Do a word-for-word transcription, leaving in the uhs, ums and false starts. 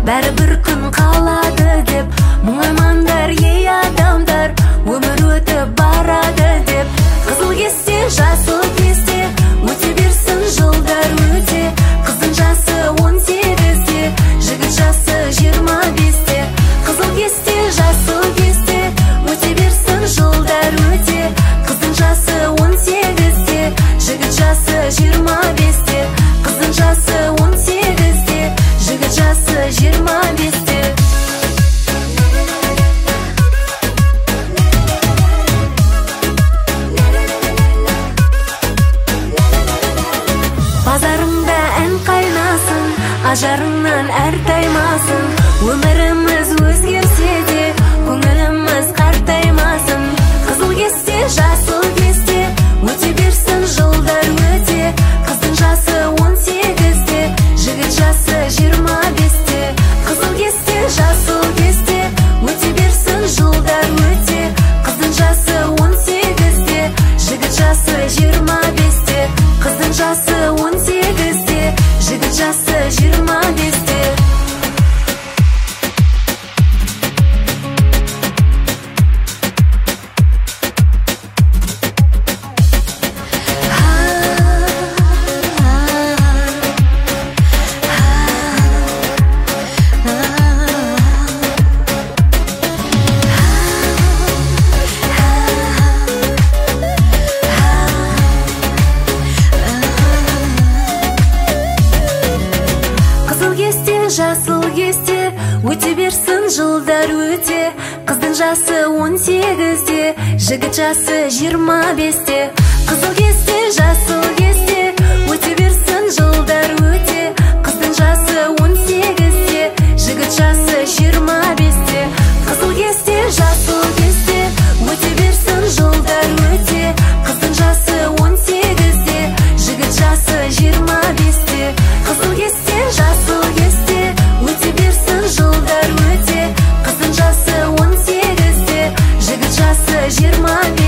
бәрі бір күн қалады деп мұңаймаңдар ей адамдар, өмір өтіп барады деп. Қызыл кесте, жасыл кесте, өте берсін жылдар өте. Қыздың жасы он сегізде, жігіт жасы жиырма бесте. Қызыл кесте, жасыл кесте, өте берсін жылдар өте. Қыздың жасы он сегізде, жігіт жасы жиырма бесте. Қыздың жасы он сегізде, жігіт жасы жиырма бесте. Базарыңда ән қайнасын, ажарыңнан әр таймасын. Өміріміз өзгерсе де, көңіліміз қартаймасын. Қызыл кесте, жасыл кесте, өте берсін жылдар өте. Қыздың жасы он сегізде, жігіт жасы жиырма бесте. Қызыл кесте, жасыл кесте, өте берсін жылдар өте. Қыздың жасы он сегізде, жігіт жасы жиырма бесте. Қыздың жасы он сегізде, жігіт жасы жиырма бесте. Жасыл кесте, өте берсін жылдар өте. Қыздың жасы он сегізде, жігіт жасы жиырма бесте. Қызыл кесте, жасыл кесте, өте берсін жылдар өте. Қыздың жасы он сегізде, жігіт жасы жиырма бесте. Қызыл кесте, жасыл кесте, өте берсін жылдар өте. Қыздың жасы он сегізде, жігіт жасы жиырма бесте. Қызыл кесте, жасыл кесте, өте берсін жылдар өте. Қыздың жасы он сегізде, жігіт жасы жиырма бесте.